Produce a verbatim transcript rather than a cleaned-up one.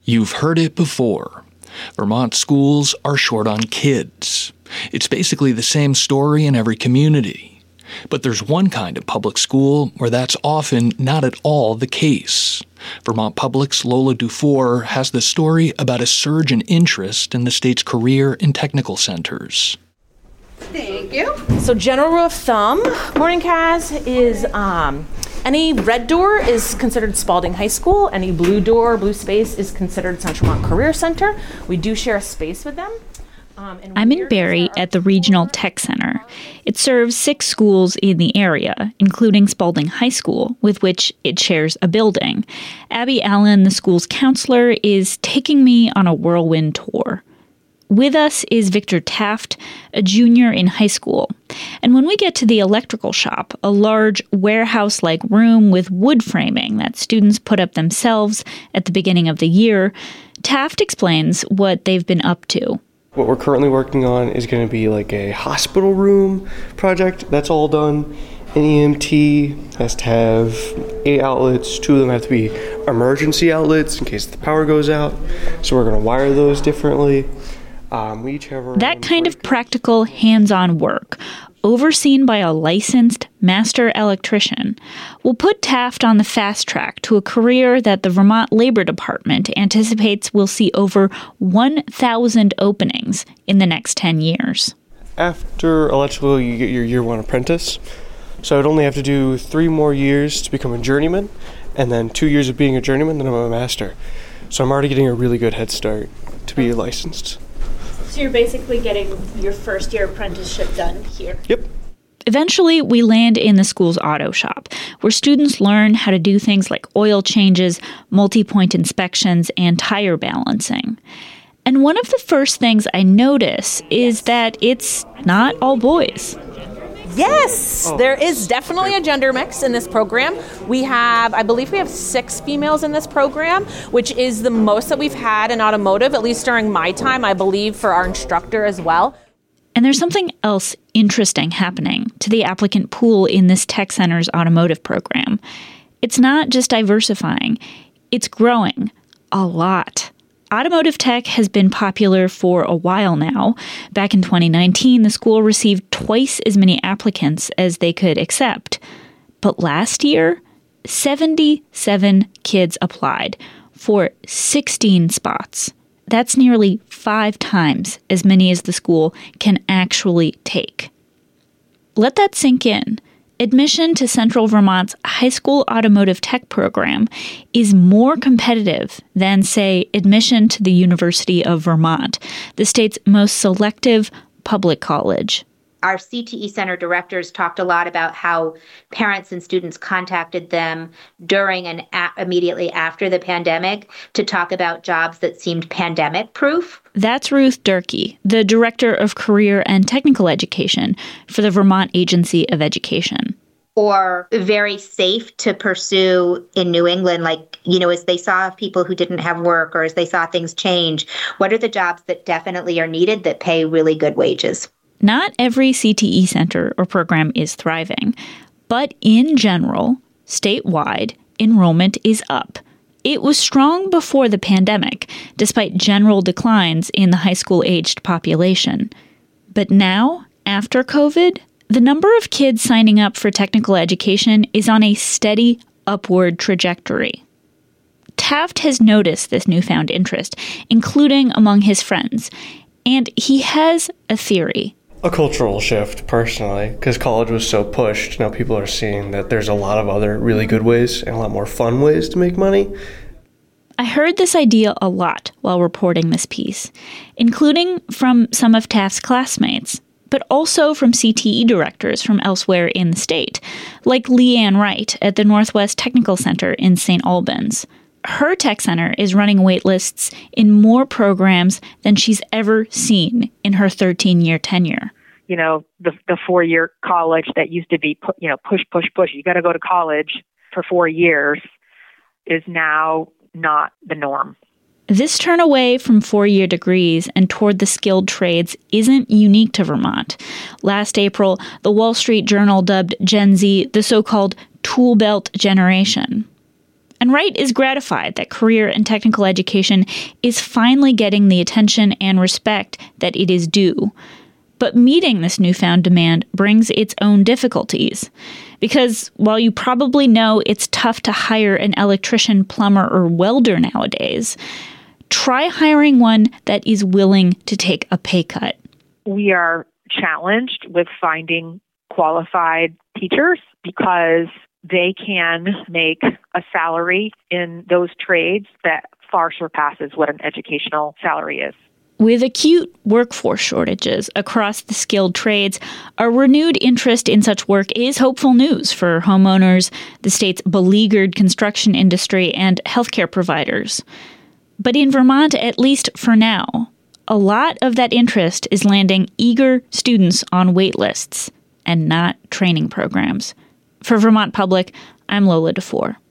You've heard it before. Vermont schools are short on kids. It's basically the same story in every community. But there's one kind of public school where that's often not at all the case. Vermont Public's Lola Dufour has the story about a surge in interest in the state's career and technical centers. Thank you. So general rule of thumb, Morning Kaz, is um, any red door is considered Spalding High School. Any blue door, blue space is considered Central Vermont Career Center. We do share a space with them. Um, I'm in Barre at the Regional Tech Center. It serves six schools in the area, including Spalding High School, with which it shares a building. Abby Allen, the school's counselor, is taking me on a whirlwind tour. With us is Victor Taft, a junior in high school. And when we get to the electrical shop, a large warehouse-like room with wood framing that students put up themselves at the beginning of the year, Taft explains what they've been up to. What we're currently working on is going to be like a hospital room project. That's all done. An E M T has to have eight outlets. Two of them have to be emergency outlets in case the power goes out. So we're going to wire those differently. Um, we each have our that kind of practical, hands-on work, overseen by a licensed master electrician, will put Taft on the fast track to a career that the Vermont Labor Department anticipates will see over one thousand openings in the next ten years. After electrical, you get your year one apprentice. So I'd only have to do three more years to become a journeyman, and then two years of being a journeyman, then I'm a master. So I'm already getting a really good head start to be licensed. So you're basically getting your first year apprenticeship done here? Yep. Eventually, we land in the school's auto shop, where students learn how to do things like oil changes, multi-point inspections, and tire balancing. And one of the first things I notice is that it's not all boys. Yes, oh. There is definitely a gender mix in this program. We have, I believe we have six females in this program, which is the most that we've had in automotive, at least during my time, I believe, for our instructor as well. And there's something else interesting happening to the applicant pool in this tech center's automotive program. It's not just diversifying, it's growing a lot. Automotive tech has been popular for a while now. Back in twenty nineteen, the school received twice as many applicants as they could accept. But last year, seventy-seven kids applied for sixteen spots. That's nearly five times as many as the school can actually take. Let that sink in. Admission to Central Vermont's high school automotive tech program is more competitive than, say, admission to the University of Vermont, the state's most selective public college. Our C T E Center directors talked a lot about how parents and students contacted them during and a- immediately after the pandemic to talk about jobs that seemed pandemic-proof. That's Ruth Durkee, the Director of Career and Technical Education for the Vermont Agency of Education. Or very safe to pursue in New England, like, you know, as they saw people who didn't have work or as they saw things change, what are the jobs that definitely are needed that pay really good wages? Not every C T E center or program is thriving, but in general, statewide, enrollment is up. It was strong before the pandemic, despite general declines in the high school-aged population. But now, after COVID, the number of kids signing up for technical education is on a steady upward trajectory. Taft has noticed this newfound interest, including among his friends, and he has a theory. A cultural shift, personally, because college was so pushed. Now people are seeing that there's a lot of other really good ways and a lot more fun ways to make money. I heard this idea a lot while reporting this piece, including from some of Taft's classmates, but also from C T E directors from elsewhere in the state, like Leanne Wright at the Northwest Technical Center in Saint Albans. Her tech center is running waitlists in more programs than she's ever seen in her thirteen-year tenure. You know, the the four-year college that used to be, you know, push, push, push. You got to go to college for four years is now not the norm. This turn away from four-year degrees and toward the skilled trades isn't unique to Vermont. Last April, the Wall Street Journal dubbed Gen Z the so-called tool belt generation. And Wright is gratified that career and technical education is finally getting the attention and respect that it is due. But meeting this newfound demand brings its own difficulties. Because while you probably know it's tough to hire an electrician, plumber, or welder nowadays, try hiring one that is willing to take a pay cut. We are challenged with finding qualified teachers because they can make a salary in those trades that far surpasses what an educational salary is. With acute workforce shortages across the skilled trades, a renewed interest in such work is hopeful news for homeowners, the state's beleaguered construction industry, and healthcare providers. But in Vermont, at least for now, a lot of that interest is landing eager students on wait lists and not training programs. For Vermont Public, I'm Lola DeFore.